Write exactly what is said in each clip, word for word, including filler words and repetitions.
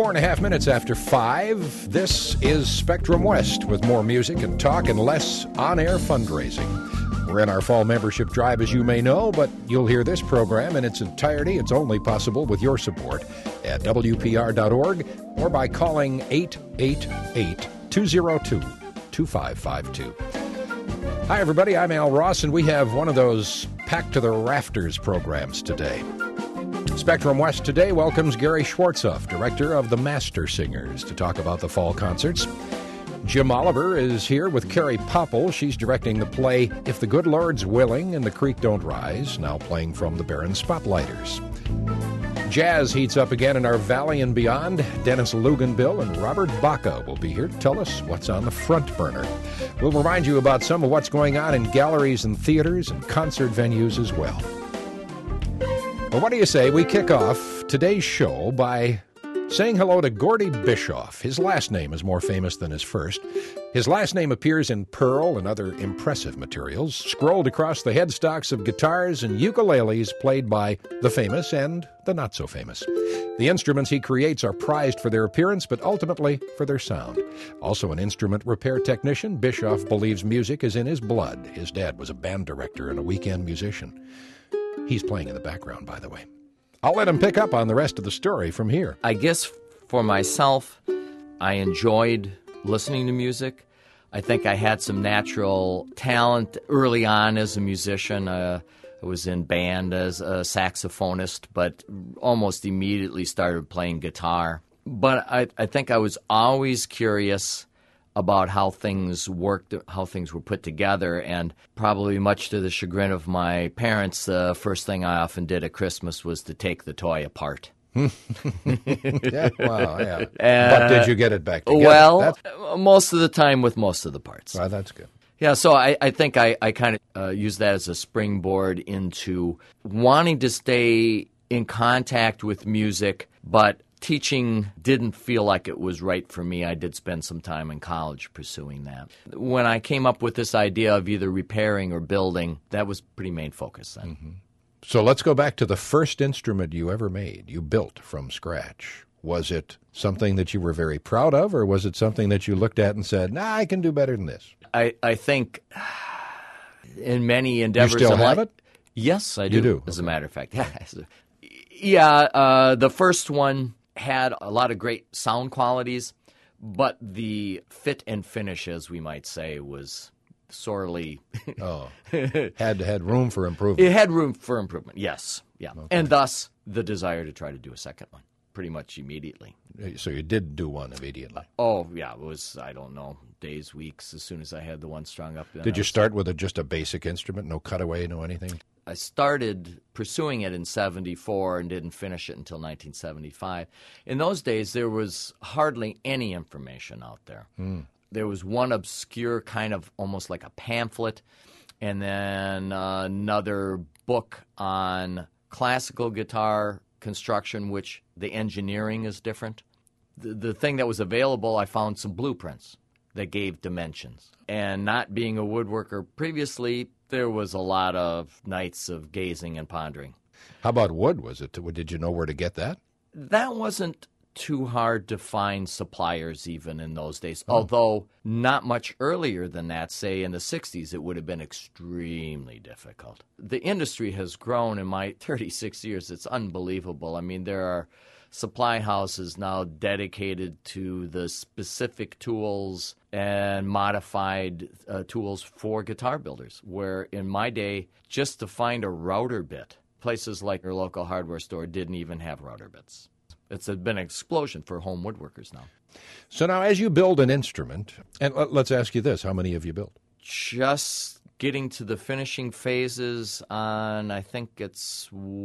Four and a half minutes after five, this is Spectrum West with more music and talk and less on-air fundraising. We're in our fall membership drive, as you may know, but you'll hear this program in its entirety. It's only possible with your support at W P R dot org or by calling eight eight eight, two oh two, two five five two. Hi, everybody. I'm Al Ross, and we have one of those packed to the rafters programs today. Spectrum West today welcomes Gary Schwartzoff, director of the Master Singers, to talk about the fall concerts. Jim Oliver is here with Carrie Popple. She's directing the play If the Good Lord's Willing and the Creek Don't Rise, now playing from the Barron Spotlighters. Jazz heats up again in our Valley and Beyond. Dennis Luganbill and Robert Baca will be here to tell us what's on the front burner. We'll remind you about some of what's going on in galleries and theaters and concert venues as well. Well, what do you say we kick off today's show by saying hello to Gordy Bischoff. His last name is more famous than his first. His last name appears in pearl and other impressive materials, scrolled across the headstocks of guitars and ukuleles played by the famous and the not-so-famous. The instruments he creates are prized for their appearance, but ultimately for their sound. Also an instrument repair technician, Bischoff believes music is in his blood. His dad was a band director and a weekend musician. He's playing in the background, by the way. I'll let him pick up on the rest of the story from here. I guess for myself, I enjoyed listening to music. I think I had some natural talent early on as a musician. Uh, I was in band as a saxophonist, but almost immediately started playing guitar. But I, I think I was always curious about how things worked, how things were put together, and probably much to the chagrin of my parents, the first thing I often did at Christmas was to take the toy apart. Yeah, wow, yeah. Uh, but did you get it back together? Well, that's... most of the time with most of the parts. Well, that's good. Yeah, so I, I think I, I kind of uh, use that as a springboard into wanting to stay in contact with music, but teaching didn't feel like it was right for me. I did spend some time in college pursuing that. When I came up with this idea of either repairing or building, that was pretty main focus then. Mm-hmm. So let's go back to the first instrument you ever made, you built from scratch. Was it something that you were very proud of, or was it something that you looked at and said, nah, I can do better than this? I, I think in many endeavors... You still of have life, it? Yes, I do, You do? as Okay. a matter of fact. Yeah, uh, the first one had a lot of great sound qualities, but the fit and finish, as we might say, was sorely... Oh, had had room for improvement. It had room for improvement, yes. Yeah, Okay. and thus the desire to try to do a second one pretty much immediately. So you did do one immediately. Oh, yeah, it was, I don't know, days, weeks, as soon as I had the one strung up. Did you start with a, just a basic instrument, no cutaway, no anything? I started pursuing it in seventy-four and didn't finish it until nineteen seventy-five. In those days, there was hardly any information out there. Hmm. There was one obscure kind of almost like a pamphlet, and then uh, another book on classical guitar construction, which the engineering is different. The, the thing that was available, I found some blueprints that gave dimensions. And not being a woodworker previously, there was a lot of nights of gazing and pondering. How about wood? Was it? Did you know where to get that? That wasn't too hard to find suppliers even in those days, Oh. although not much earlier than that, say in the sixties, it would have been extremely difficult. The industry has grown in my thirty-six years. It's unbelievable. I mean, there are supply houses now dedicated to the specific tools and modified uh, tools for guitar builders, where in my day, just to find a router bit, places like your local hardware store didn't even have router bits. It's been an explosion for home woodworkers now. So now as you build an instrument, and let- let's ask you this, how many have you built? Just getting to the finishing phases on, I think it's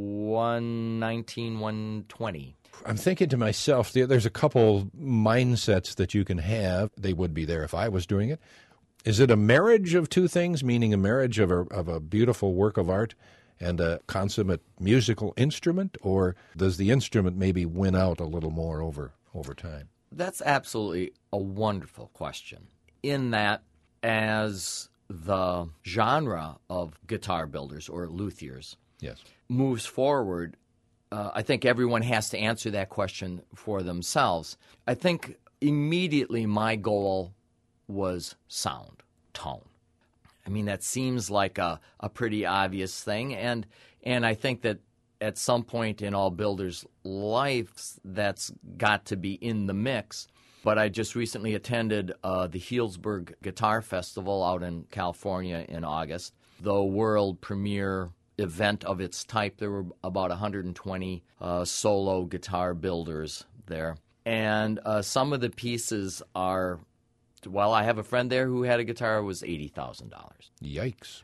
one nineteen, one twenty. I'm thinking to myself, there- there's a couple mindsets that you can have. They would be there if I was doing it. Is it a marriage of two things, meaning a marriage of a, of a beautiful work of art and a consummate musical instrument, or does the instrument maybe win out a little more over over time? That's absolutely a wonderful question. In that, as the genre of guitar builders or luthiers Yes. moves forward, uh, I think everyone has to answer that question for themselves. I think immediately my goal was sound, tone. I mean, that seems like a, a pretty obvious thing, and and I think that at some point in all builders' lives, that's got to be in the mix. But I just recently attended uh, the Healdsburg Guitar Festival out in California in August, the world premiere event of its type. There were about one hundred twenty uh, solo guitar builders there. And uh, some of the pieces are, well, I have a friend there who had a guitar that was eighty thousand dollars. Yikes.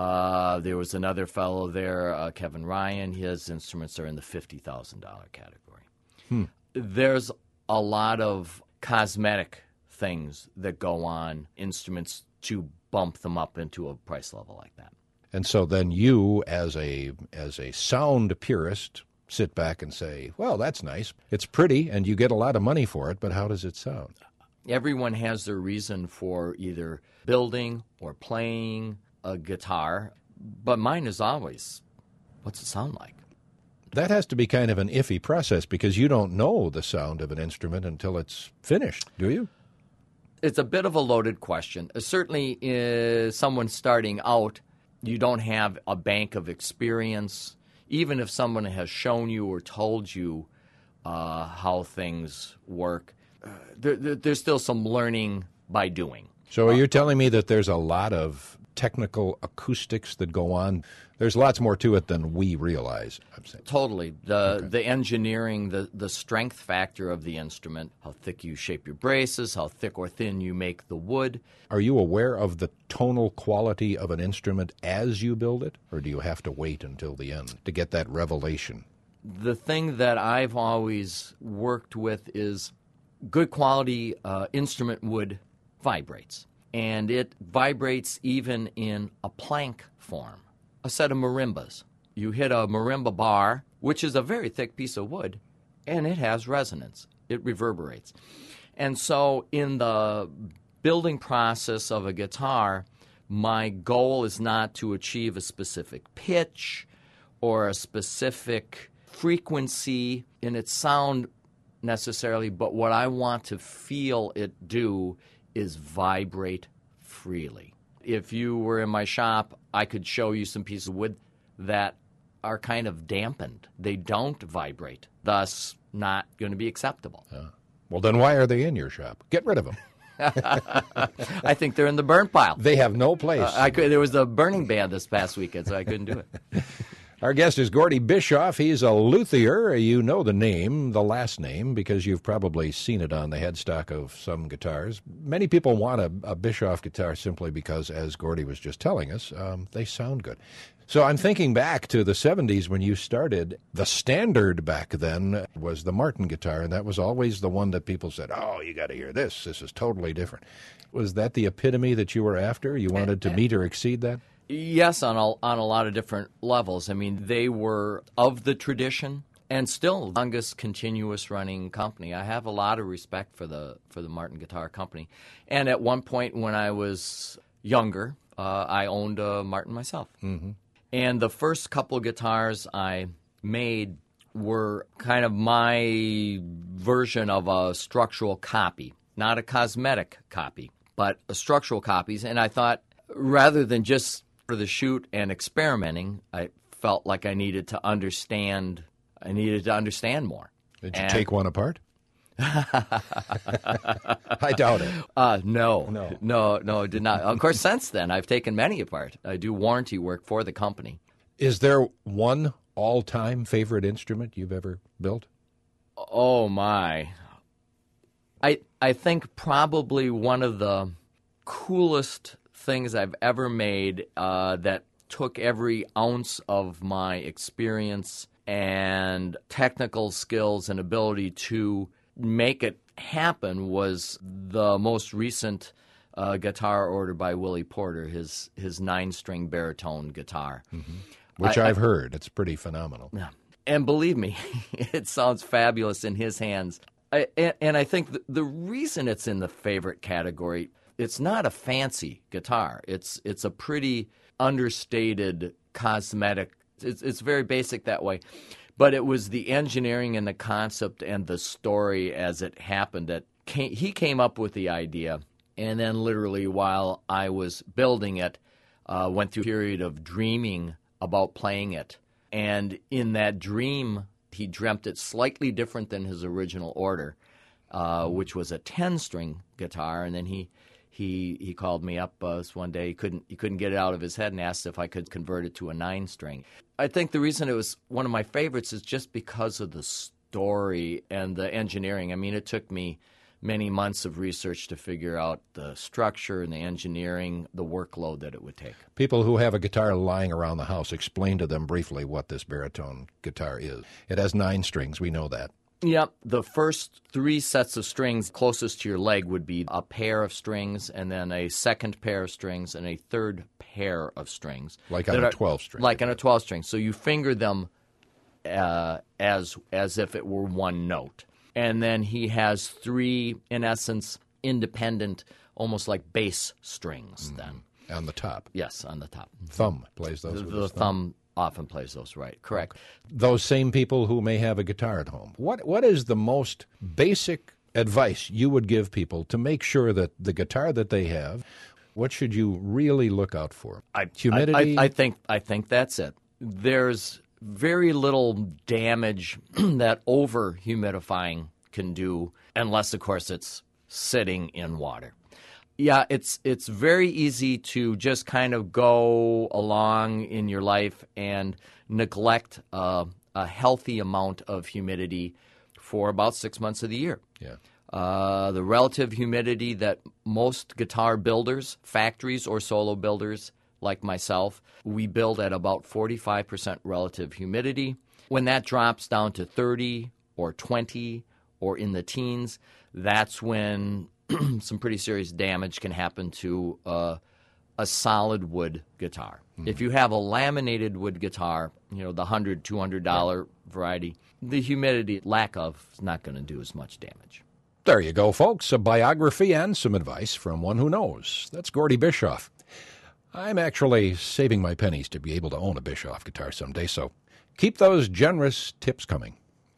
Uh, there was another fellow there, uh, Kevin Ryan. His instruments are in the fifty thousand dollars category. Hmm. There's a lot of cosmetic things that go on instruments to bump them up into a price level like that. And so then you, as a as a sound purist, sit back and say, well, that's nice. It's pretty, and you get a lot of money for it, but how does it sound? Everyone has their reason for either building or playing a guitar, but mine is always, what's it sound like? That has to be kind of an iffy process because you don't know the sound of an instrument until it's finished, do you? It's a bit of a loaded question. Uh, certainly, uh, someone starting out, you don't have a bank of experience. Even if someone has shown you or told you uh, how things work, uh, there, there, there's still some learning by doing. So are you telling me that there's a lot of technical acoustics that go on? There's lots more to it than we realize, I'm saying. Totally. The okay. the engineering, the, the strength factor of the instrument, how thick you shape your braces, how thick or thin you make the wood. Are you aware of the tonal quality of an instrument as you build it, or do you have to wait until the end to get that revelation? The thing that I've always worked with is good quality uh, instrument wood vibrates. And it vibrates even in a plank form. A set of marimbas. You hit a marimba bar, which is a very thick piece of wood, and it has resonance. It reverberates. And so in the building process of a guitar, my goal is not to achieve a specific pitch or a specific frequency in its sound necessarily, but what I want to feel it do is vibrate freely. If you were in my shop, I could show you some pieces of wood that are kind of dampened. They don't vibrate, thus not going to be acceptable. Uh, well, then why are they in your shop? Get rid of them. I think they're in the burn pile. They have no place. Uh, I could, there was a burning ban this past weekend, so I couldn't do it. Our guest is Gordy Bischoff. He's a luthier. You know the name, the last name, because you've probably seen it on the headstock of some guitars. Many people want a, a Bischoff guitar simply because, as Gordy was just telling us, um, they sound good. So I'm thinking back to the seventies when you started. The standard back then was the Martin guitar, and that was always the one that people said, oh, you got to hear this. This is totally different. Was that the epitome that you were after? You wanted to meet or exceed that? Yes, on a, on a lot of different levels. I mean, they were of the tradition and still the longest continuous running company. I have a lot of respect for the for the Martin Guitar Company. And at one point when I was younger, uh, I owned a Martin myself. Mm-hmm. And the first couple of guitars I made were kind of my version of a structural copy, not a cosmetic copy, but a structural copies. And I thought, rather than just for the shoot and experimenting, I felt like I needed to understand. I needed to understand more. Did you and take one apart? I doubt it. Uh, no, no, no, no, did not. Of course, since then I've taken many apart. I do warranty work for the company. Is there one all-time favorite instrument you've ever built? Oh my! I I think probably one of the coolest things I've ever made uh, that took every ounce of my experience and technical skills and ability to make it happen was the most recent uh, guitar order by Willie Porter, his his nine-string baritone guitar. Mm-hmm. Which I, I've I, heard. It's pretty phenomenal. And believe me, it sounds fabulous in his hands. I, and, and I think the, the reason it's in the favorite category, it's not a fancy guitar. It's it's a pretty understated cosmetic. It's it's very basic that way, But it was the engineering and the concept and the story as it happened that came, he came up with the idea. And then literally while I was building it, uh, went through a period of dreaming about playing it. And in that dream, he dreamt it slightly different than his original order, uh, which was a ten-string guitar. And then he he he called me up uh, one day. He couldn't he couldn't get it out of his head and asked if I could convert it to a nine-string. I think the reason it was one of my favorites is just because of the story and the engineering. I mean, it took me many months of research to figure out the structure and the engineering, the workload that it would take. People who have a guitar lying around the house, explain to them briefly what this baritone guitar is. It has nine strings, we know that. Yep. The first three sets of strings closest to your leg would be a pair of strings, and then a second pair of strings, and a third pair of strings. Like on a twelve-string. Like on a twelve-string. So you finger them uh, as as if it were one note. And then he has three, in essence, independent, almost like bass strings then. Mm. On the top. Yes, on the top. Thumb plays those The, with the his thumb. thumb. Often plays those, right. Correct. Those same people who may have a guitar at home. What What is the most basic advice you would give people to make sure that the guitar that they have, what should you really look out for? I, Humidity? I, I, I think I think that's it. There's very little damage that over-humidifying can do, unless, of course, it's sitting in water. Yeah, it's it's very easy to just kind of go along in your life and neglect uh, a healthy amount of humidity for about six months of the year. Yeah. Uh, the relative humidity that most guitar builders, factories or solo builders like myself, we build at about forty-five percent relative humidity. When that drops down to thirty or twenty or in the teens, that's when some pretty serious damage can happen to uh, a solid wood guitar. Mm-hmm. If you have a laminated wood guitar, you know, the one hundred dollars, two hundred dollars yeah. variety, the humidity, lack of, is not going to do as much damage. There you go, folks. A biography and some advice from one who knows. That's Gordy Bischoff. I'm actually saving my pennies to be able to own a Bischoff guitar someday, so keep those generous tips coming.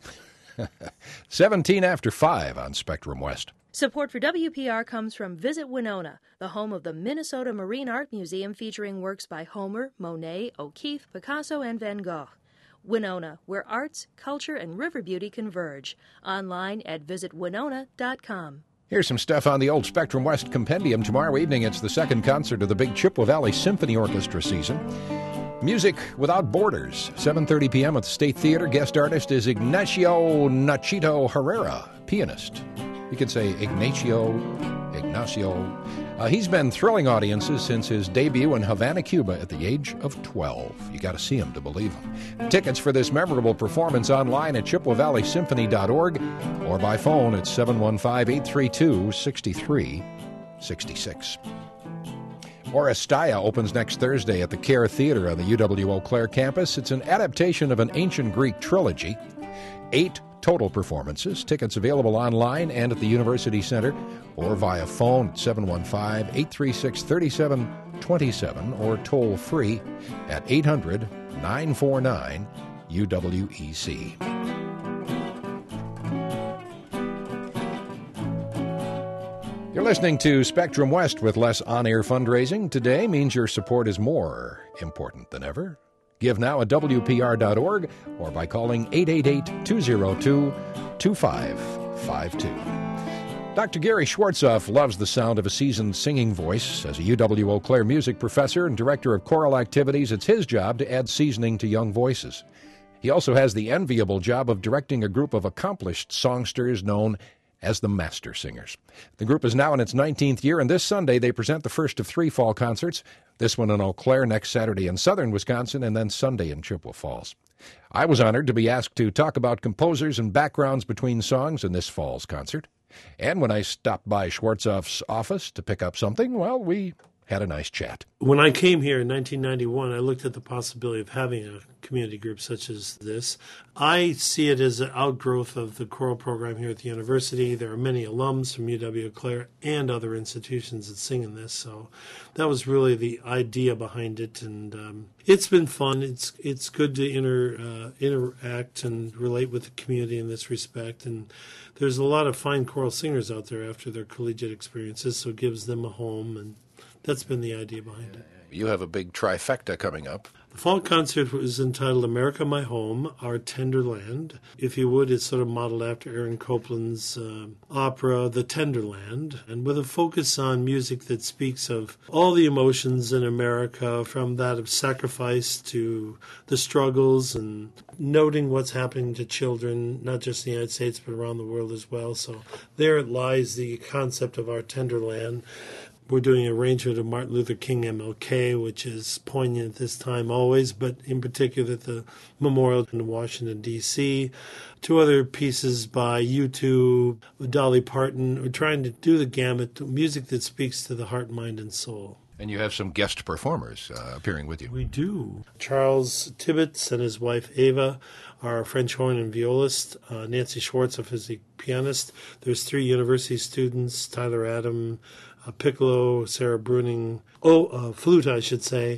seventeen after five on Spectrum West. Support for W P R comes from Visit Winona, the home of the Minnesota Marine Art Museum featuring works by Homer, Monet, O'Keeffe, Picasso, and Van Gogh. Winona, where arts, culture, and river beauty converge. Online at visit winona dot com. Here's some stuff on the old Spectrum West Compendium. Tomorrow evening, it's the second concert of the big Chippewa Valley Symphony Orchestra season. Music Without Borders, seven thirty p.m. at the State Theater. Guest artist is Ignacio Nachito Herrera, pianist. You could say Ignacio, Ignacio. Uh, he's been thrilling audiences since his debut in Havana, Cuba at the age of twelve. You got to see him to believe him. Tickets for this memorable performance online at chippewa valley symphony dot org or by phone at seven one five, eight three two, six three six six. Oresteia opens next Thursday at the Care Theater on the U W Eau Claire campus. It's an adaptation of an ancient Greek trilogy. Eight total performances. Tickets available online and at the University Center or via phone at seven one five, eight three six, three seven two seven or toll free at eight hundred, nine four nine, U W E C. You're listening to Spectrum West with less on-air fundraising. Today means your support is more important than ever. Give now at W P R dot org or by calling eight eight eight, two oh two, two five five two. Doctor Gary Schwartzoff loves the sound of a seasoned singing voice. As a U W Eau Claire music professor and director of choral activities, it's his job to add seasoning to young voices. He also has the enviable job of directing a group of accomplished songsters known as the Master Singers. The group is now in its nineteenth year, and this Sunday they present the first of three fall concerts, this one in Eau Claire, next Saturday in southern Wisconsin, and then Sunday in Chippewa Falls. I was honored to be asked to talk about composers and backgrounds between songs in this fall's concert. And when I stopped by Schwartzoff's office to pick up something, well, we had a nice chat. When I came here in nineteen ninety-one, I looked at the possibility of having a community group such as this. I see it as an outgrowth of the choral program here at the university. There are many alums from U W Eau Claire and other institutions that sing in this, so that was really the idea behind it, and um, it's been fun. It's it's good to inter, uh, interact and relate with the community in this respect, and there's a lot of fine choral singers out there after their collegiate experiences, so it gives them a home, and that's been the idea behind it. You have a big trifecta coming up. The fall concert was entitled America My Home, Our Tender Land. If you would, it's sort of modeled after Aaron Copland's uh, opera, The Tender Land, and with a focus on music that speaks of all the emotions in America, from that of sacrifice to the struggles, and noting what's happening to children, not just in the United States, but around the world as well. So there lies the concept of Our Tender Land. We're doing an arrangement of Martin Luther King M L K, which is poignant at this time always, but in particular at the memorial in Washington, D C Two other pieces by U two, Dolly Parton. We're trying to do the gamut, music that speaks to the heart, mind, and soul. And you have some guest performers uh, appearing with you. We do. Charles Tibbetts and his wife Ava are a French horn and violist. Uh, Nancy Schwartz, a physic pianist. There's three university students, Tyler Adam, uh, piccolo, Sarah Bruning, oh, uh, flute, I should say,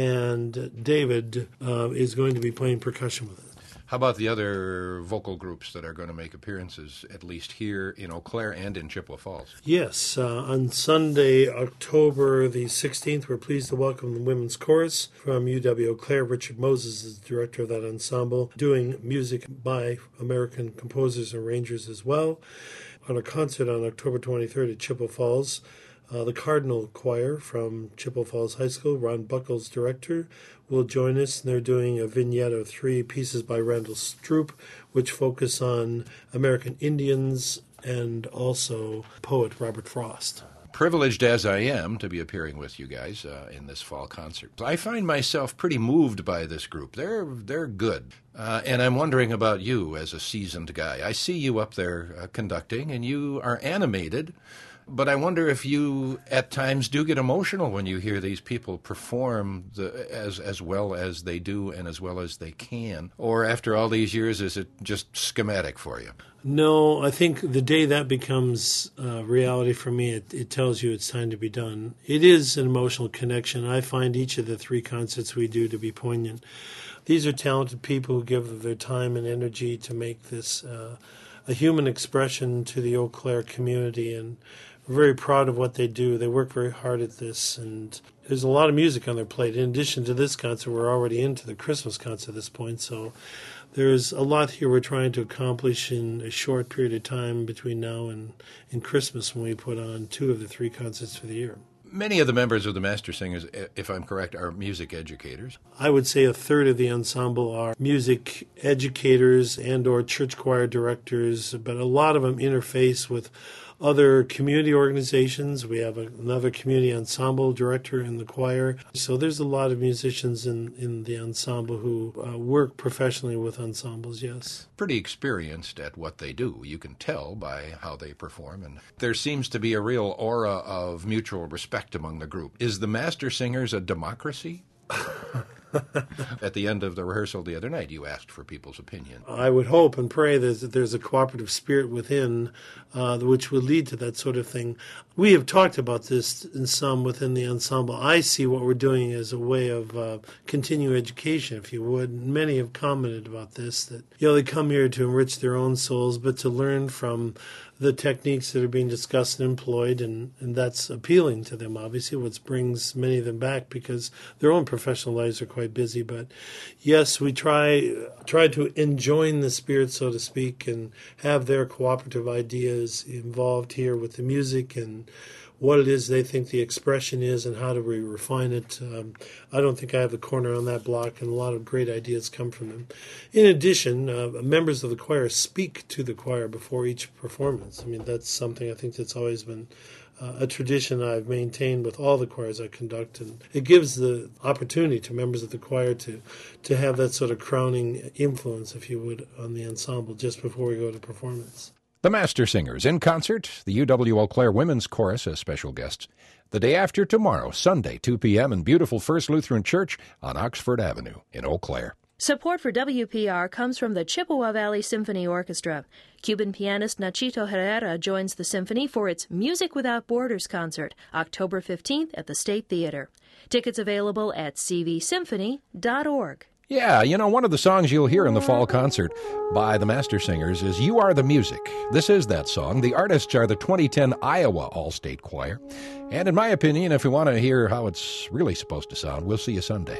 and David uh, is going to be playing percussion with us. How about the other vocal groups that are going to make appearances, at least here in Eau Claire and in Chippewa Falls? Yes, uh, on Sunday, October the sixteenth, we're pleased to welcome the Women's Chorus from U W Eau Claire. Richard Moses is the director of that ensemble, doing music by American composers and arrangers as well. On a concert on October twenty-third at Chippewa Falls, Uh, the Cardinal Choir from Chippewa Falls High School, Ron Buckles, director, will join us, and they're doing a vignette of three pieces by Randall Stroop, which focus on American Indians and also poet Robert Frost. Privileged as I am to be appearing with you guys uh, in this fall concert, I find myself pretty moved by this group. They're they're good, uh, and I'm wondering about you as a seasoned guy. I see you up there uh, conducting, and you are animated. But I wonder if you, at times, do get emotional when you hear these people perform the, as as well as they do and as well as they can. Or after all these years, is it just schematic for you? No, I think the day that becomes uh, reality for me, it, it tells you it's time to be done. It is an emotional connection. I find each of the three concerts we do to be poignant. These are talented people who give their time and energy to make this uh, a human expression to the Eau Claire community, and we're very proud of what they do. They work very hard at this, and there's a lot of music on their plate. In addition to this concert, we're already into the Christmas concert at this point, so there's a lot here we're trying to accomplish in a short period of time between now and, and Christmas, when we put on two of the three concerts for the year. Many of the members of the Master Singers, if I'm correct, are music educators. I would say a third of the ensemble are music educators and or church choir directors, but a lot of them interface with other community organizations. We have another community ensemble director in the choir. So there's a lot of musicians in, in the ensemble who uh, work professionally with ensembles, yes. Pretty experienced at what they do. You can tell by how they perform. And there seems to be a real aura of mutual respect among the group. Is the Master Singers a democracy? At the end of the rehearsal the other night, you asked for people's opinion. I would hope and pray that there's a cooperative spirit within uh, which would lead to that sort of thing. We have talked about this in some within the ensemble. I see what we're doing as a way of uh, continuing education, if you would. Many have commented about this, that you know, they come here to enrich their own souls, but to learn from the techniques that are being discussed and employed, and, and that's appealing to them, obviously, which brings many of them back because their own professional lives are quite busy. But yes, we try try to enjoin the spirit, so to speak, and have their cooperative ideas involved here with the music and what it is they think the expression is and how do we refine it. Um, I don't think I have the corner on that block, and a lot of great ideas come from them. In addition, uh, members of the choir speak to the choir before each performance. I mean, that's something I think that's always been uh, a tradition I've maintained with all the choirs I conduct, and it gives the opportunity to members of the choir to, to have that sort of crowning influence, if you would, on the ensemble just before we go to performance. The Master Singers in concert, the U W Eau Claire Women's Chorus as special guests. The day after tomorrow, Sunday, two p.m. in beautiful First Lutheran Church on Oxford Avenue in Eau Claire. Support for W P R comes from the Chippewa Valley Symphony Orchestra. Cuban pianist Nachito Herrera joins the symphony for its Music Without Borders concert, October fifteenth at the State Theater. Tickets available at c v symphony dot org. Yeah, you know, one of the songs you'll hear in the fall concert by the Master Singers is You Are the Music. This is that song. The artists are the twenty ten Iowa All-State Choir. And in my opinion, if you want to hear how it's really supposed to sound, we'll see you Sunday.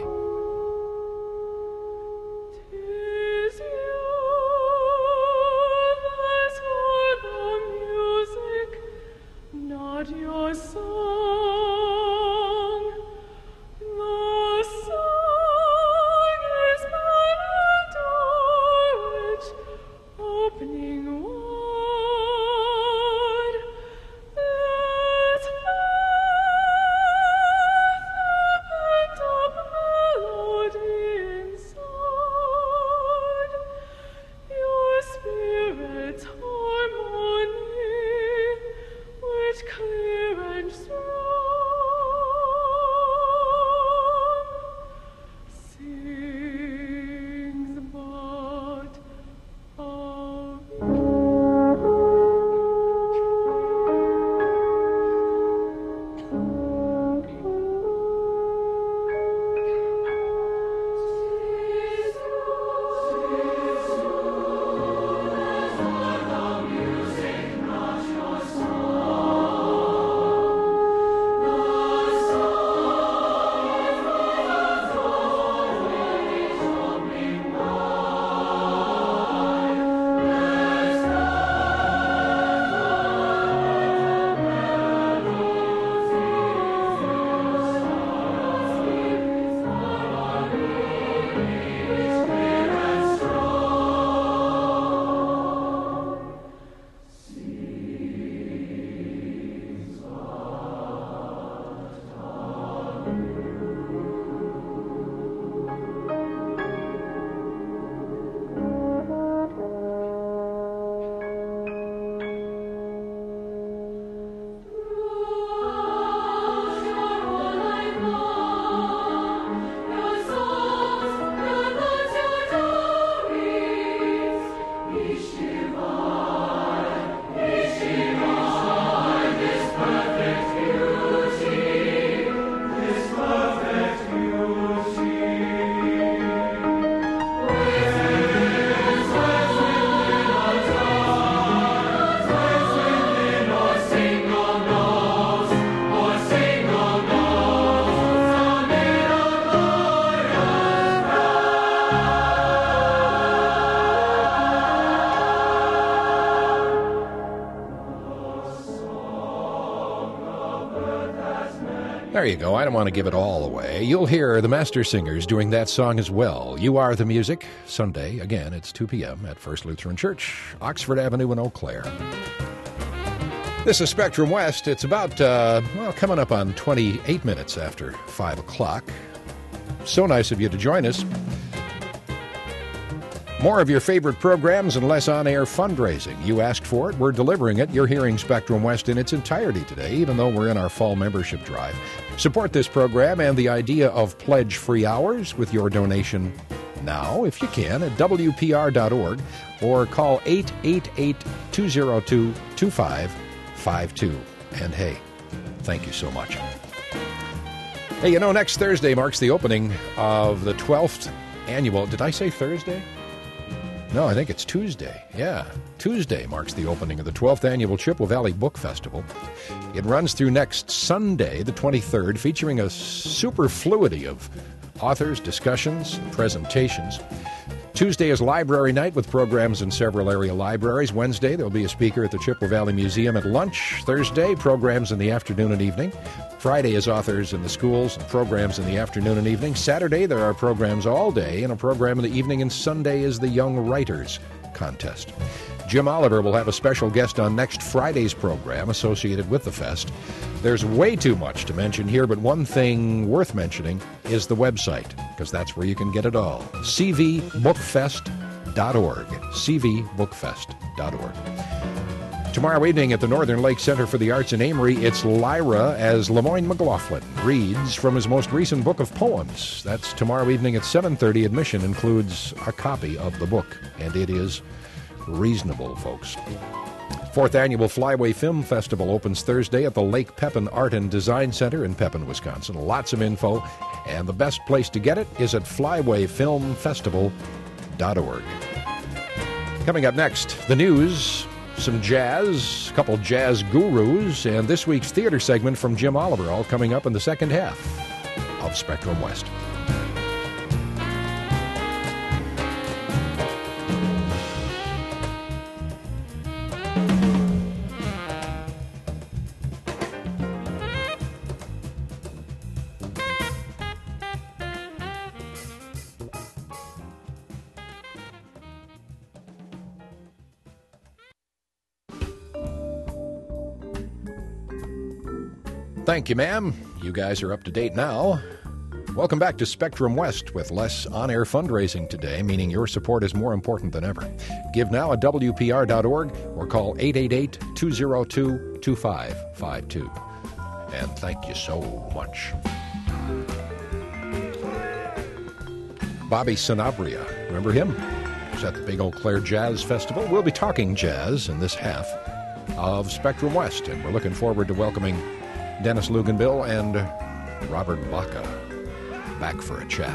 There you go. I don't want to give it all away. You'll hear the Master Singers doing that song as well. You Are the Music, Sunday. Again, it's two p.m. at First Lutheran Church, Oxford Avenue in Eau Claire. This is Spectrum West. It's about, uh, well, coming up on twenty-eight minutes after five o'clock. So nice of you to join us. More of your favorite programs and less on-air fundraising. You asked for it. We're delivering it. You're hearing Spectrum West in its entirety today, even though we're in our fall membership drive. Support this program and the idea of pledge-free hours with your donation now, if you can, at w p r dot org or call eight eight eight, two oh two, two five five two. And hey, thank you so much. Hey, you know, next Thursday marks the opening of the twelfth annual... Did I say Thursday? No, I think it's Tuesday. Yeah, Tuesday marks the opening of the twelfth annual Chippewa Valley Book Festival. It runs through next Sunday, the twenty-third, featuring a superfluity of authors, discussions, and presentations. Tuesday is library night with programs in several area libraries. Wednesday, there'll be a speaker at the Chippewa Valley Museum at lunch. Thursday, programs in the afternoon and evening. Friday is authors in the schools and programs in the afternoon and evening. Saturday, there are programs all day and a program in the evening. And Sunday is the Young Writers Contest. Jim Oliver will have a special guest on next Friday's program associated with the fest. There's way too much to mention here, but one thing worth mentioning is the website, because that's where you can get it all. c v book fest dot org. c v book fest dot org. Tomorrow evening at the Northern Lake Center for the Arts in Amory, it's Lyra as Lemoyne McLaughlin reads from his most recent book of poems. That's tomorrow evening at seven thirty. Admission includes a copy of the book, and it is reasonable, folks. Fourth Annual Flyway Film Festival opens Thursday at the Lake Pepin Art and Design Center in Pepin, Wisconsin. Lots of info, and the best place to get it is at flyway film festival dot org. Coming up next, the news, some jazz, a couple jazz gurus, and this week's theater segment from Jim Oliver, all coming up in the second half of Spectrum West. Thank you, ma'am. You guys are up to date now. Welcome back to Spectrum West with less on-air fundraising today, meaning your support is more important than ever. Give now at W P R dot org or call eight eight eight, two oh two, two five five two. And thank you so much. Bobby Sanabria, remember him? He was at the big Eau Claire Jazz Festival. We'll be talking jazz in this half of Spectrum West, and we're looking forward to welcoming Dennis Luganbill and Robert Baca back for a chat.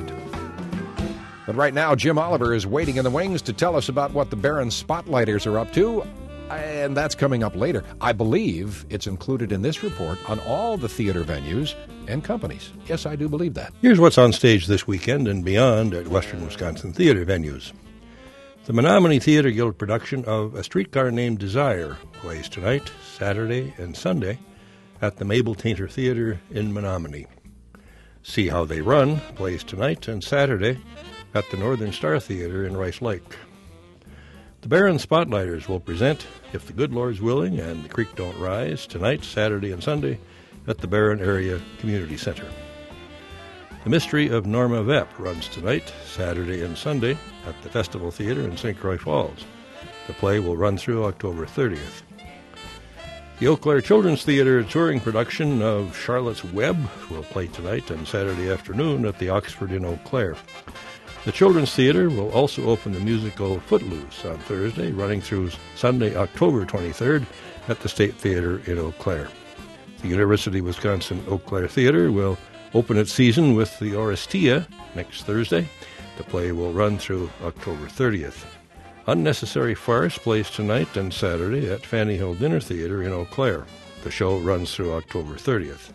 But right now, Jim Oliver is waiting in the wings to tell us about what the Barron Spotlighters are up to, and that's coming up later. I believe it's included in this report on all the theater venues and companies. Yes, I do believe that. Here's what's on stage this weekend and beyond at Western Wisconsin theater venues. The Menominee Theater Guild production of A Streetcar Named Desire plays tonight, Saturday, and Sunday at the Mabel Tainter Theater in Menominee. See How They Run plays tonight and Saturday at the Northern Star Theater in Rice Lake. The Barron Spotlighters will present If the Good Lord's Willing and the Creek Don't Rise tonight, Saturday, and Sunday at the Barron Area Community Center. The Mystery of Norma Vep runs tonight, Saturday, and Sunday at the Festival Theater in Saint Croix Falls. The play will run through October thirtieth. The Eau Claire Children's Theater touring production of Charlotte's Web will play tonight and Saturday afternoon at the Oxford in Eau Claire. The Children's Theater will also open the musical Footloose on Thursday, running through Sunday, October twenty-third at the State Theater in Eau Claire. The University of Wisconsin Eau Claire Theater will open its season with the Oresteia next Thursday. The play will run through October thirtieth. Unnecessary Farce plays tonight and Saturday at Fanny Hill Dinner Theater in Eau Claire. The show runs through October thirtieth.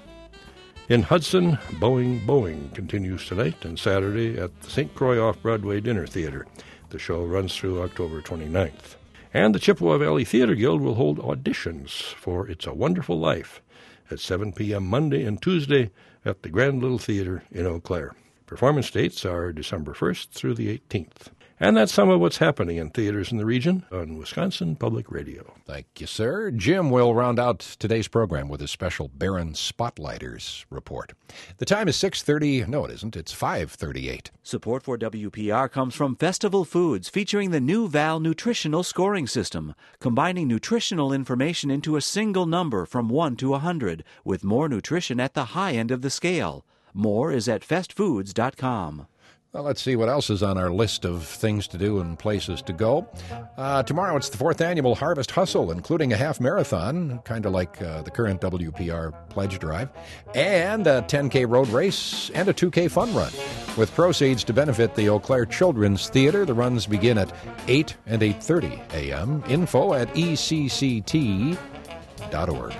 In Hudson, Boeing Boeing continues tonight and Saturday at the Saint Croix Off-Broadway Dinner Theater. The show runs through October twenty-ninth. And the Chippewa Valley Theater Guild will hold auditions for It's a Wonderful Life at seven p.m. Monday and Tuesday at the Grand Little Theater in Eau Claire. Performance dates are December first through the eighteenth. And that's some of what's happening in theaters in the region on Wisconsin Public Radio. Thank you, sir. Jim will round out today's program with his special Barron Spotlighters report. The time is six thirty. No, it isn't. It's five thirty-eight. Support for W P R comes from Festival Foods, featuring the new Val Nutritional Scoring System, combining nutritional information into a single number from one to one hundred, with more nutrition at the high end of the scale. More is at fest foods dot com. Well, let's see what else is on our list of things to do and places to go. Uh, tomorrow it's the fourth annual Harvest Hustle, including a half marathon, kind of like uh, the current W P R pledge drive, and a ten K road race and a two K fun run, with proceeds to benefit the Eau Claire Children's Theater. The runs begin at eight and eight thirty a.m. Info at e c c t dot org.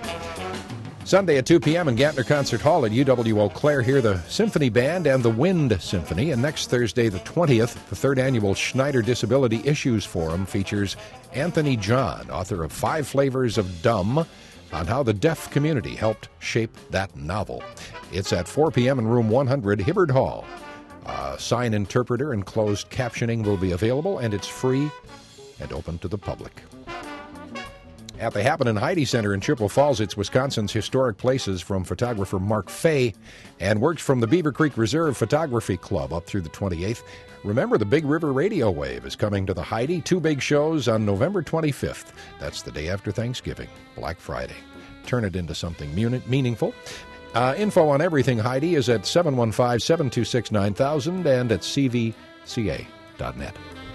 Sunday at two p.m. in Gantner Concert Hall at U W Eau Claire, hear the Symphony Band and the Wind Symphony. And next Thursday, the twentieth, the third annual Schneider Disability Issues Forum features Anthony John, author of Five Flavors of Dumb, on how the deaf community helped shape that novel. It's at four p.m. in room one hundred, Hibbard Hall. Uh, sign interpreter and closed captioning will be available, and it's free and open to the public. at the Happen in Heidi Center in Chippewa Falls. It's Wisconsin's Historic Places from photographer Mark Fay and works from the Beaver Creek Reserve Photography Club up through the twenty-eighth. Remember, the Big River Radio Wave is coming to the Heidi. Two big shows on November twenty-fifth. That's the day after Thanksgiving, Black Friday. Turn it into something meaningful. Uh, info on everything Heidi is at seven one five, seven two six, nine thousand and at c v c a dot net.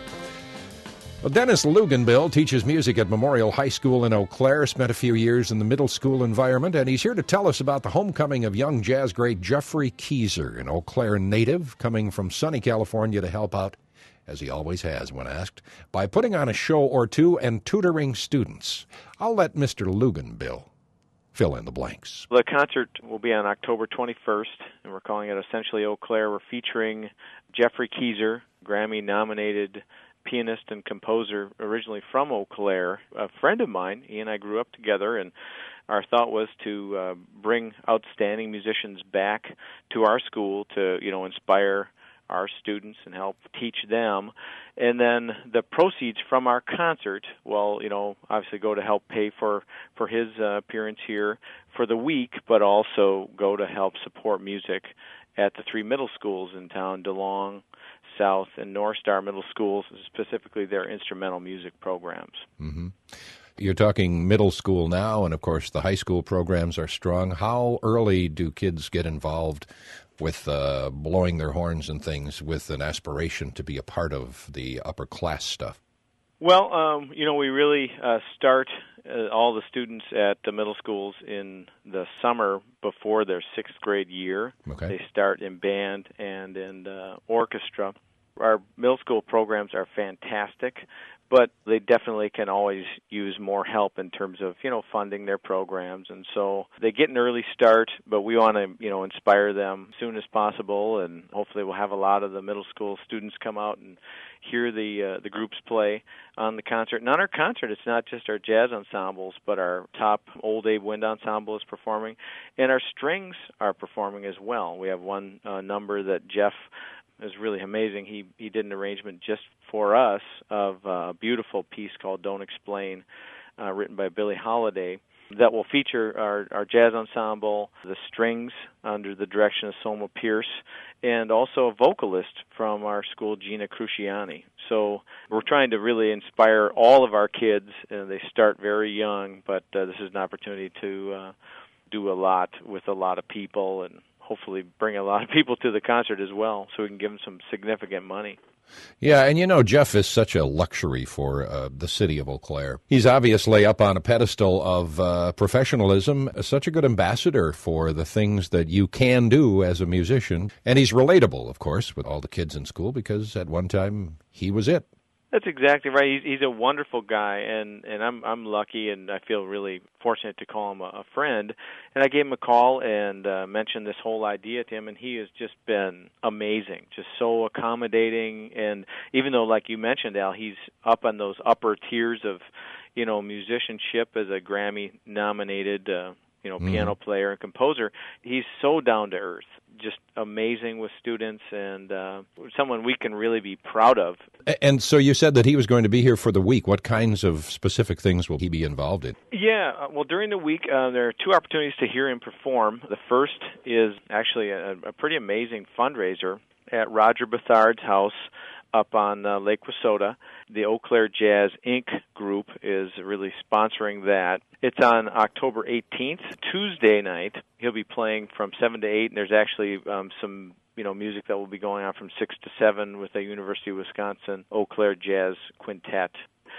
Well, Dennis Luganbill teaches music at Memorial High School in Eau Claire, spent a few years in the middle school environment, and he's here to tell us about the homecoming of young jazz great Jeffrey Keezer, an Eau Claire native coming from sunny California to help out, as he always has when asked, by putting on a show or two and tutoring students. I'll let Mister Luganbill fill in the blanks. The concert will be on October twenty-first, and we're calling it Essentially Eau Claire. We're featuring Jeffrey Keezer, Grammy-nominated pianist and composer originally from Eau Claire, a friend of mine. He and I grew up together, and our thought was to uh, bring outstanding musicians back to our school to, you know, inspire our students and help teach them. And then the proceeds from our concert will, you know, obviously go to help pay for, for his uh, appearance here for the week, but also go to help support music at the three middle schools in town, DeLong, South, and North Star Middle Schools, specifically their instrumental music programs. Mm-hmm. You're talking middle school now, and of course the high school programs are strong. How early do kids get involved with uh, blowing their horns and things with an aspiration to be a part of the upper class stuff? Well, um, you know, we really uh, start uh, all the students at the middle schools in the summer before their sixth grade year. Okay. They start in band and in uh, orchestra. Our middle school programs are fantastic, but they definitely can always use more help in terms of, you know, funding their programs. And so they get an early start, but we want to, you know, inspire them as soon as possible, and hopefully we'll have a lot of the middle school students come out and hear the uh, the groups play on the concert. And on our concert, it's not just our jazz ensembles, but our top Old Abe Wind Ensemble is performing, and our strings are performing as well. We have one uh, number that Jeff is really amazing. He he did an arrangement just for us of a beautiful piece called Don't Explain, uh, written by Billie Holiday, that will feature our, our jazz ensemble, the strings under the direction of Soma Pierce, and also a vocalist from our school, Gina Cruciani. So we're trying to really inspire all of our kids, and they start very young, but uh, this is an opportunity to uh, do a lot with a lot of people and hopefully bring a lot of people to the concert as well, so we can give them some significant money. Yeah, and you know, Jeff is such a luxury for uh, the city of Eau Claire. He's obviously up on a pedestal of uh, professionalism, such a good ambassador for the things that you can do as a musician. And he's relatable, of course, with all the kids in school, because at one time he was it. That's exactly right. He's, he's a wonderful guy, and, and I'm I'm lucky, and I feel really fortunate to call him a, a friend. And I gave him a call and uh, mentioned this whole idea to him, and he has just been amazing, just so accommodating. And even though, like you mentioned, Al, he's up on those upper tiers of, you know, musicianship as a Grammy-nominated, uh, you know, mm. piano player and composer, he's so down to earth. Just amazing with students, and uh, someone we can really be proud of. And so you said that he was going to be here for the week. What kinds of specific things will he be involved in? Yeah, well, during the week, uh, there are two opportunities to hear him perform. The first is actually a, a pretty amazing fundraiser at Roger Bethard's house up on uh, Lake Wissota. The Eau Claire Jazz Incorporated group is really sponsoring that. It's on October eighteenth, Tuesday night. He'll be playing from seven to eight, and there's actually um, some you know music that will be going on from six to seven with the University of Wisconsin Eau Claire Jazz Quintet.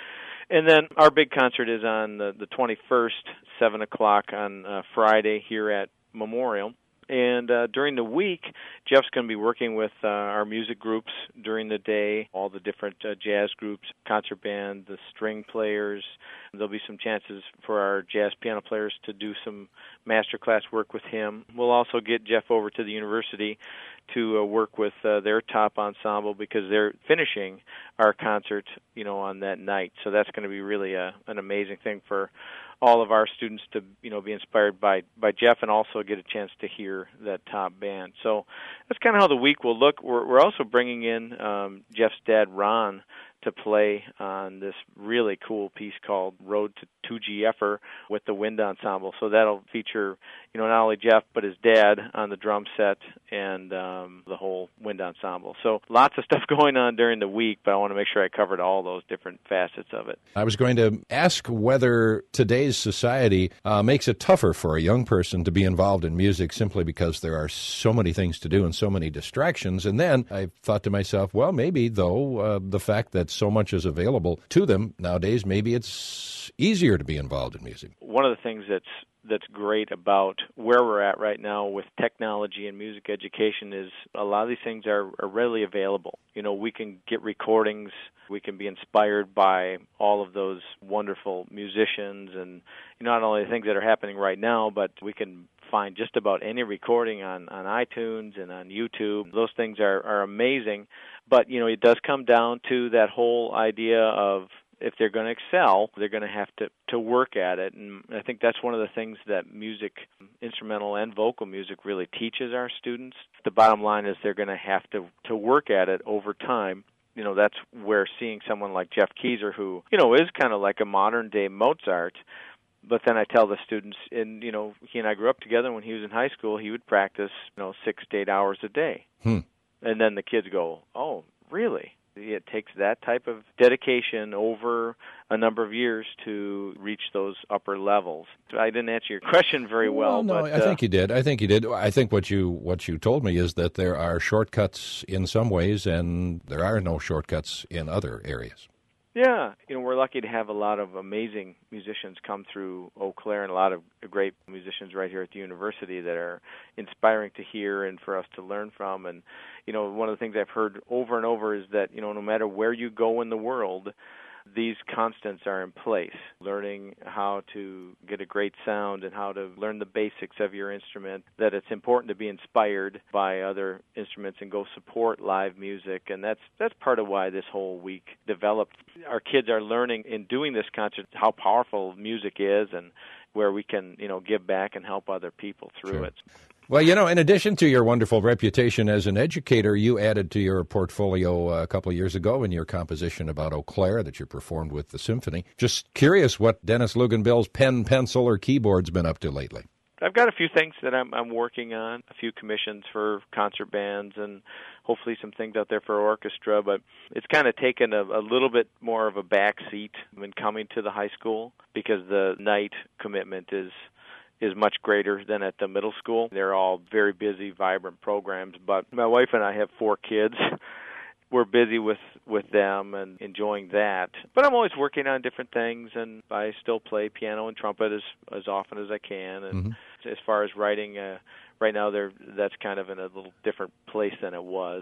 And then our big concert is on the, the twenty-first, seven o'clock on uh, Friday here at Memorial. And uh, during the week, Jeff's going to be working with uh, our music groups during the day, all the different uh, jazz groups, concert band, the string players. There'll be some chances for our jazz piano players to do some master class work with him. We'll also get Jeff over to the university to uh, work with uh, their top ensemble, because they're finishing our concert, you know, on that night. So that's going to be really a, an amazing thing for all of our students to, you know, be inspired by, by Jeff, and also get a chance to hear that top band. So that's kind of how the week will look. We're, we're also bringing in um, Jeff's dad, Ron, to play on this really cool piece called Road to two G Effer with the wind ensemble. So that'll feature, you know, not only Jeff but his dad on the drum set and um, the whole wind ensemble. So lots of stuff going on during the week, but I want to make sure I covered all those different facets of it. I was going to ask whether today's society uh, makes it tougher for a young person to be involved in music simply because there are so many things to do and so many distractions. And then I thought to myself, well, maybe, though, uh, the fact that so much is available to them nowadays, maybe it's easier to be involved in music. One of the things that's that's great about where we're at right now with technology and music education is a lot of these things are, are readily available. You know, we can get recordings, we can be inspired by all of those wonderful musicians and you know, not only the things that are happening right now, but we can find just about any recording on, on iTunes and on YouTube. Those things are, are amazing, but, you know, it does come down to that whole idea of if they're going to excel, they're going to have to, to work at it. And I think that's one of the things that music, instrumental and vocal music, really teaches our students. The bottom line is they're going to have to, to work at it over time. You know, that's where seeing someone like Jeff Keyser, who, you know, is kind of like a modern-day Mozart, but then I tell the students, and, you know, he and I grew up together. When he was in high school, he would practice, you know, six to eight hours a day. Hmm. And then the kids go, oh, really? It takes that type of dedication over a number of years to reach those upper levels. I didn't answer your question very well. well no, but, I uh, think you did. I think you did. I think what you what you told me is that there are shortcuts in some ways, and there are no shortcuts in other areas. Yeah, you know, we're lucky to have a lot of amazing musicians come through Eau Claire and a lot of great musicians right here at the university that are inspiring to hear and for us to learn from. And, you know, one of the things I've heard over and over is that, you know, no matter where you go in the world, these constants are in place. Learning how to get a great sound and how to learn the basics of your instrument, that it's important to be inspired by other instruments and go support live music. And that's that's part of why this whole week developed. Our kids are learning in doing this concert how powerful music is and where we can, you know, give back and help other people through Sure. it. Well, you know, in addition to your wonderful reputation as an educator, you added to your portfolio a couple of years ago in your composition about Eau Claire that you performed with the symphony. Just curious what Dennis Luganbill's pen, pencil, or keyboard's been up to lately. I've got a few things that I'm, I'm working on, a few commissions for concert bands and hopefully some things out there for orchestra, but it's kind of taken a, a little bit more of a back seat when coming to the high school because the night commitment is is much greater than at the middle school. They're all very busy, vibrant programs, but my wife and I have four kids. We're busy with, with them and enjoying that. But I'm always working on different things, and I still play piano and trumpet as as often as I can. And mm-hmm. as far as writing, uh, right now they're, that's kind of in a little different place than it was.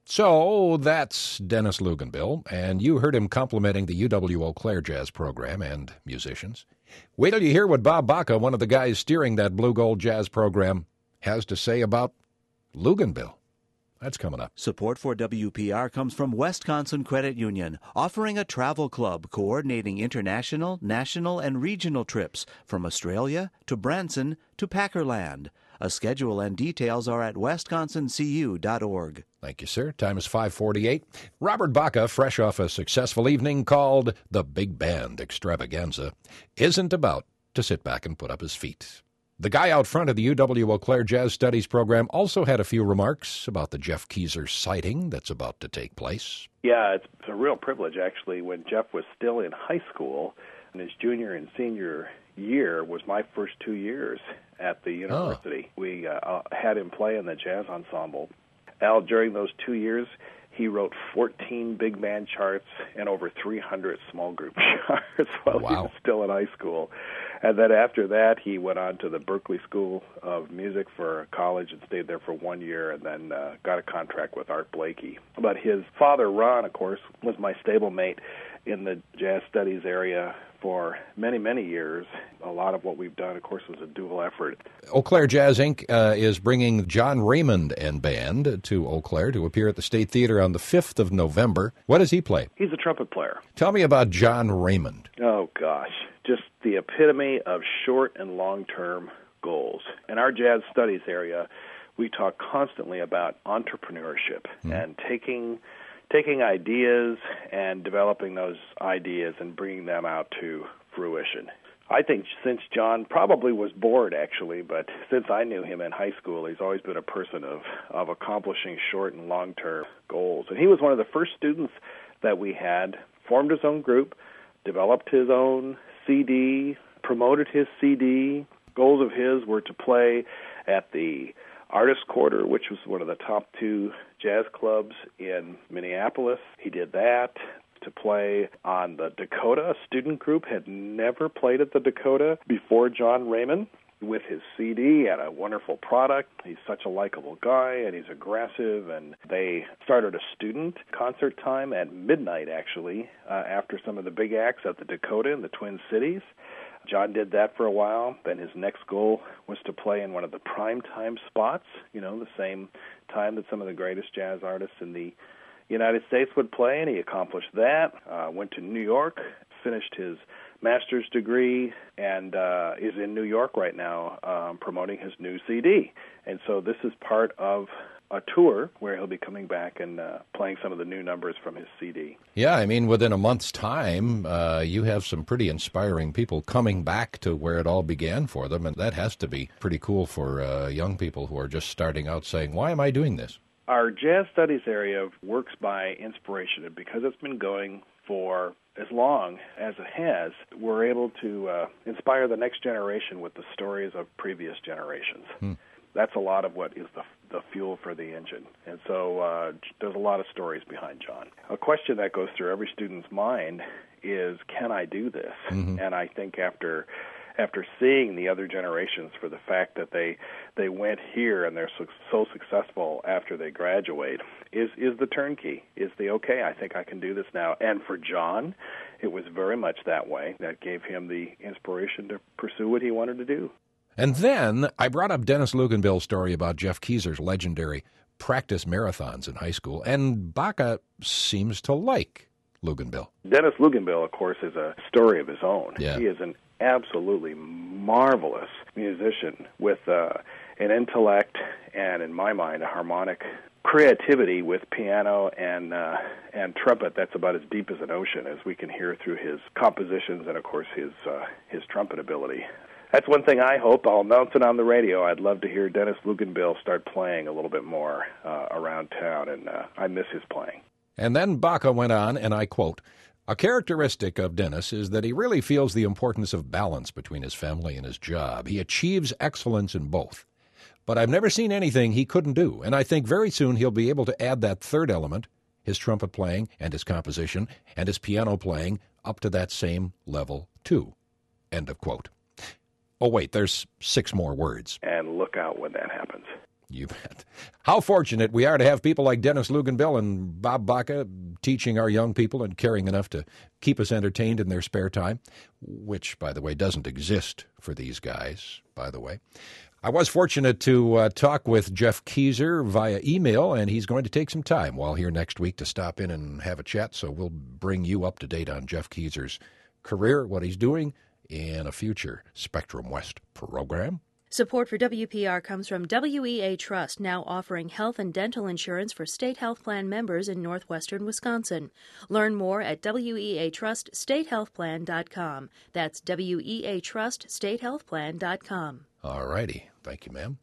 So that's Dennis Luganbill, and you heard him complimenting the U W Eau Claire Jazz program and musicians. Wait till you hear what Bob Baca, one of the guys steering that Blue Gold Jazz program, has to say about Luganbill. That's coming up. Support for W P R comes from Wisconsin Credit Union, offering a travel club coordinating international, national, and regional trips from Australia to Branson to Packerland. A schedule and details are at wisconsin c u dot org. Thank you, sir. Time is five forty-eight. Robert Baca, fresh off a successful evening called the Big Band Extravaganza, isn't about to sit back and put up his feet. The guy out front of the U W Eau Claire Jazz Studies program also had a few remarks about the Jeff Keyser sighting that's about to take place. Yeah, it's a real privilege, actually. When Jeff was still in high school, and his junior and senior year was my first two years at the university. Oh. We uh, had him play in the jazz ensemble. Al, during those two years, he wrote fourteen big band charts and over three hundred small group charts while wow. he was still in high school. And then after that, he went on to the Berklee School of Music for college and stayed there for one year and then uh, got a contract with Art Blakey. But his father, Ron, of course, was my stablemate in the jazz studies area for many, many years. A lot of what we've done, of course, was a dual effort. Eau Claire Jazz Incorporated. Uh, is bringing John Raymond and band to Eau Claire to appear at the State Theater on the fifth of November. What does he play? He's a trumpet player. Tell me about John Raymond. Oh, gosh. Just the epitome of short and long-term goals. In our jazz studies area, we talk constantly about entrepreneurship mm. and taking taking ideas and developing those ideas and bringing them out to fruition. I think since John probably was bored, actually, but since I knew him in high school, he's always been a person of, of accomplishing short and long-term goals. And he was one of the first students that we had, formed his own group, developed his own C D, promoted his C D. Goals of his were to play at the Artist Quarter, which was one of the top two jazz clubs in Minneapolis. He did that. To play on the Dakota. A student group had never played at the Dakota before John Raymond with his C D and a wonderful product. He's such a likable guy, and he's aggressive, and they started a student concert time at midnight, actually, uh, after some of the big acts at the Dakota in the Twin Cities. John did that for a while. Then his next goal was to play in one of the prime time spots, you know, the same time that some of the greatest jazz artists in the United States would play, and he accomplished that. Uh, went to New York, finished his master's degree, and uh, is in New York right now um, promoting his new C D. And so this is part of a tour where he'll be coming back and uh, playing some of the new numbers from his C D. Yeah, I mean, within a month's time, uh, you have some pretty inspiring people coming back to where it all began for them, and that has to be pretty cool for uh, young people who are just starting out saying, why am I doing this? Our jazz studies area works by inspiration, and because it's been going for as long as it has, we're able to uh, inspire the next generation with the stories of previous generations. Hmm. That's a lot of what is the the fuel for the engine. And so uh, there's a lot of stories behind John. A question that goes through every student's mind is, can I do this? Mm-hmm. And I think after after seeing the other generations for the fact that they they went here and they're so, so successful after they graduate, is is the turnkey, is the, okay, I think I can do this now. And for John, it was very much that way. That gave him the inspiration to pursue what he wanted to do. And then I brought up Dennis Luganbill's story about Jeff Keezer's legendary practice marathons in high school, and Baca seems to like Luganbill. Dennis Luganbill, of course, is a story of his own. Yeah. He is an absolutely marvelous musician with uh, an intellect and, in my mind, a harmonic creativity with piano and uh, and trumpet that's about as deep as an ocean, as we can hear through his compositions and, of course, his uh, his trumpet ability. That's one thing I hope. I'll announce it on the radio. I'd love to hear Dennis Luganbill start playing a little bit more uh, around town, and uh, I miss his playing. And then Baca went on, and I quote, "A characteristic of Dennis is that he really feels the importance of balance between his family and his job. He achieves excellence in both. But I've never seen anything he couldn't do, and I think very soon he'll be able to add that third element, his trumpet playing and his composition and his piano playing, up to that same level, too." End of quote. Oh, wait, there's six more words. And look out when that happens. You bet. How fortunate we are to have people like Dennis Luganbill and Bob Baca teaching our young people and caring enough to keep us entertained in their spare time, which, by the way, doesn't exist for these guys, by the way. I was fortunate to uh, talk with Jeff Keezer via email, and he's going to take some time while here next week to stop in and have a chat, so we'll bring you up to date on Jeff Keezer's career, what he's doing, in a future Spectrum West program. Support for W P R comes from W E A Trust, now offering health and dental insurance for state health plan members in northwestern Wisconsin. Learn more at W E A Trust State Health Plan dot com. That's W E A Trust State Health Plan dot com. All righty. Thank you, ma'am.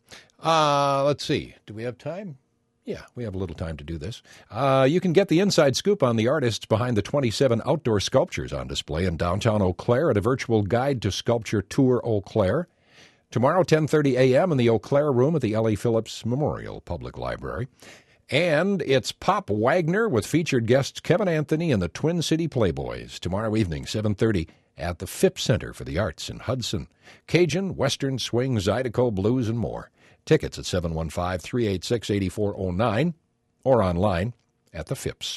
Uh, let's see. Do we have time? Yeah, we have a little time to do this. Uh, you can get the inside scoop on the artists behind the twenty-seven outdoor sculptures on display in downtown Eau Claire at a virtual guide to sculpture tour Eau Claire. Tomorrow, ten thirty a.m. in the Eau Claire room at the L A. Phillips Memorial Public Library. And it's Pop Wagner with featured guests Kevin Anthony and the Twin City Playboys tomorrow evening, seven thirty at the Phipps Center for the Arts in Hudson. Cajun, Western, Swing, Zydeco, Blues, and more. Tickets at seven one five, three eight six, eight four zero nine or online at the phipps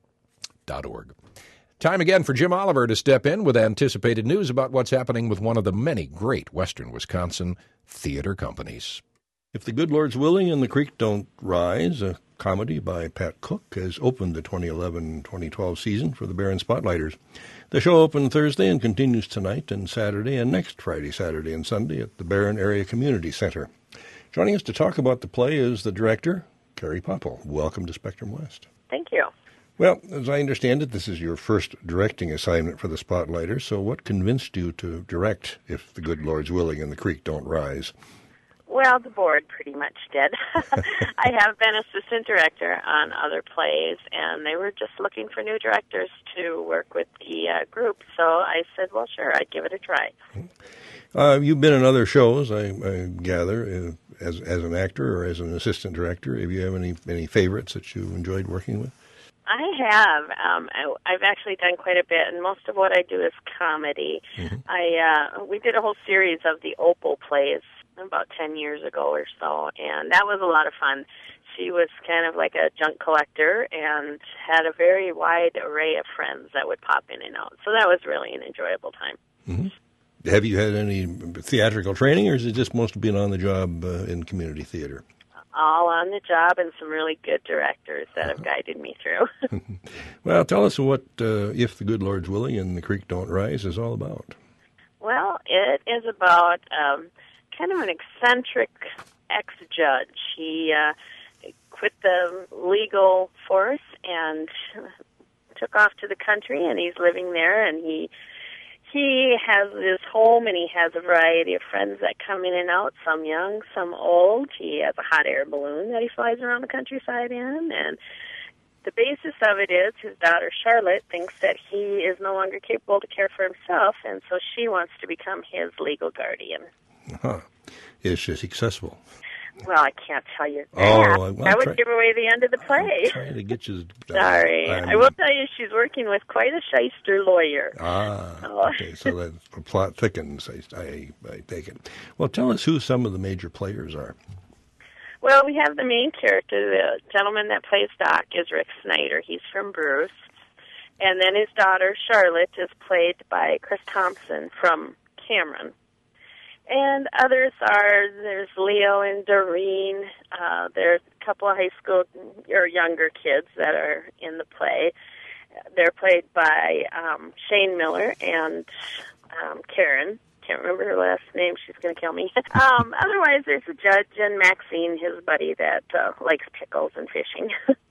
dot org. Time again for Jim Oliver to step in with anticipated news about what's happening with one of the many great Western Wisconsin theater companies. If the Good Lord's Willing and the Creek Don't Rise, a comedy by Pat Cook, has opened the twenty eleven twenty twelve season for the Barron Spotlighters. The show opened Thursday and continues tonight and Saturday and next Friday, Saturday, and Sunday at the Barron Area Community Center. Joining us to talk about the play is the director, Carrie Popple. Welcome to Spectrum West. Thank you. Well, as I understand it, this is your first directing assignment for the Spotlighters, so what convinced you to direct If the Good Lord's Willing and the Creek Don't Rise? Well, the board pretty much did. I have been assistant director on other plays, and they were just looking for new directors to work with the uh, group, so I said, well, sure, I'd give it a try. Uh, you've been in other shows, I, I gather, uh, as as an actor or as an assistant director. Have you have any, any favorites that you enjoyed working with? I have. Um, I, I've actually done quite a bit, and most of what I do is comedy. Mm-hmm. I uh, we did a whole series of the Opal plays about ten years ago or so, and that was a lot of fun. She was kind of like a junk collector and had a very wide array of friends that would pop in and out. So that was really an enjoyable time. Mm-hmm. Have you had any theatrical training, or is it just mostly been on the job uh, in community theater? All on the job, and some really good directors that have guided me through. Well, tell us what uh, If the Good Lord's Willing and the Creek Don't Rise is all about. Well, it is about um, kind of an eccentric ex-judge. He uh, quit the legal force and took off to the country, and he's living there, and he He has his home, and he has a variety of friends that come in and out, some young, some old. He has a hot air balloon that he flies around the countryside in, and the basis of it is his daughter Charlotte thinks that he is no longer capable to care for himself, and so she wants to become his legal guardian. Huh. Is she successful? Well, I can't tell you that. Oh, well, that would try, give away the end of the play. I'm trying to get you. Uh, Sorry. I'm, I will tell you she's working with quite a shyster lawyer. Ah, oh. Okay, so that the plot thickens, I, I, I take it. Well, tell us who some of the major players are. Well, we have the main character, the gentleman that plays Doc is Rick Snyder. He's from Bruce. And then his daughter, Charlotte, is played by Chris Thompson from Cameron. And others are, there's Leo and Doreen. Uh, there's a couple of high school or younger kids that are in the play. They're played by um, Shane Miller and um, Karen. Can't remember her last name. She's going to kill me. um, otherwise, there's a judge and Maxine, his buddy, that uh, likes pickles and fishing.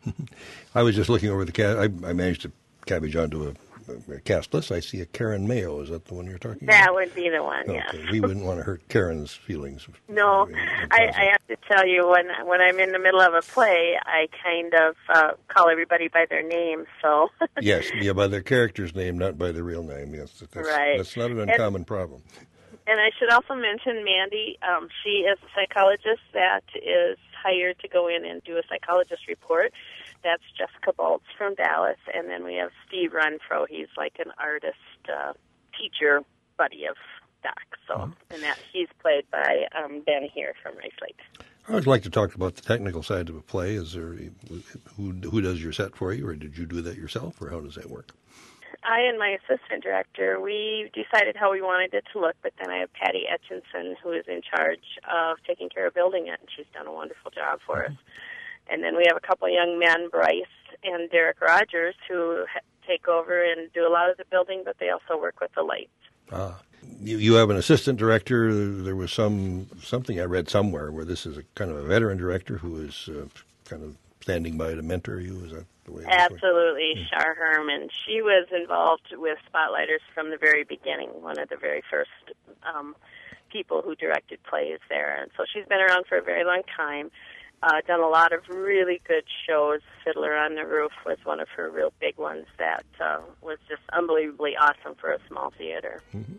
I was just looking over the cast. I, I managed to cabbage onto a cast list. I see a Karen Mayo. Is that the one you're talking that about? That would be the one, okay. yes. We wouldn't want to hurt Karen's feelings. No. I, I have to tell you, when when I'm in the middle of a play, I kind of uh, call everybody by their name, so... Yes, yeah, by their character's name, not by their real name. Yes, that's, right. That's not an uncommon and, problem. And I should also mention Mandy. Um, she is a psychologist that is hired to go in and do a psychologist report. That's Jessica Bolts from Dallas. And then we have Steve Renfro. He's like an artist, uh, teacher, buddy of Doc. So, uh-huh. And that he's played by um, Ben here from Rice Lake. I would like to talk about the technical side of a play. Is there who who does your set for you, or did you do that yourself, or how does that work? I and my assistant director, we decided how we wanted it to look, but then I have Patty Etchinson, who is in charge of taking care of building it, and she's done a wonderful job for mm-hmm. us. And then we have a couple of young men, Bryce and Derek Rogers, who ha- take over and do a lot of the building, but they also work with the lights. Ah. You, you have an assistant director. There was some something I read somewhere where this is a kind of a veteran director who is uh, kind of standing by to mentor you. Is that the way? Absolutely, yeah. Shar Herman. She was involved with Spotlighters from the very beginning, one of the very first um, people who directed plays there. And so she's been around for a very long time. Uh, done a lot of really good shows. Fiddler on the Roof was one of her real big ones that uh, was just unbelievably awesome for a small theater. Mm-hmm.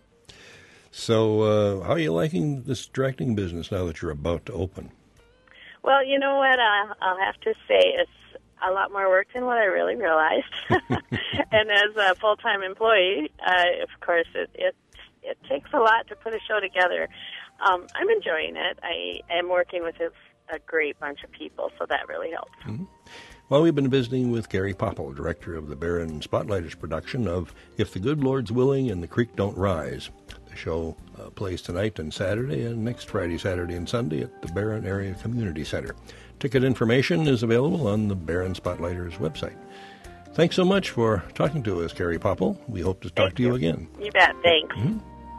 So uh, how are you liking this directing business now that you're about to open? Well, you know what? Uh, I'll have to say it's a lot more work than what I really realized. And as a full-time employee, uh, of course, it, it it takes a lot to put a show together. Um, I'm enjoying it. I am working with a, a great bunch of people, so that really helps. Mm-hmm. Well, we've been visiting with Gary Popple, director of the Barron Spotlighters production of If the Good Lord's Willing and the Creek Don't Rise. The show uh, plays tonight and Saturday and next Friday, Saturday, and Sunday at the Barron Area Community Center. Ticket information is available on the Barron Spotlighters website. Thanks so much for talking to us, Gary Popple. We hope to talk Thank to you, you again. You bet. Thanks. Mm-hmm.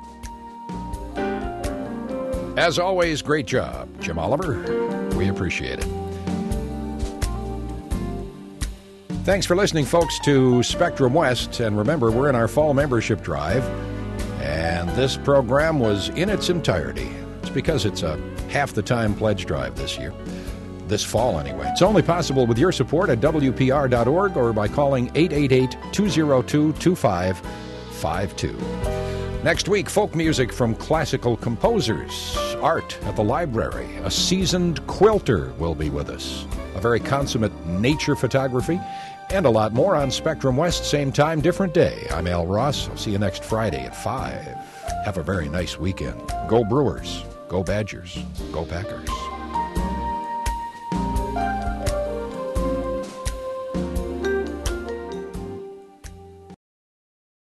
As always, great job, Jim Oliver. We appreciate it. Thanks for listening, folks, to Spectrum West. And remember, we're in our fall membership drive. And this program was in its entirety. It's because it's a half-the-time pledge drive this year. This fall, anyway. It's only possible with your support at W P R dot org or by calling eight eight eight, two oh two, two five five two. Next week, folk music from classical composers, art at the library. A seasoned quilter will be with us. A very consummate nature photography, and a lot more on Spectrum West, same time, different day. I'm Al Ross. I'll see you next Friday at five. Have a very nice weekend. Go Brewers. Go Badgers. Go Packers.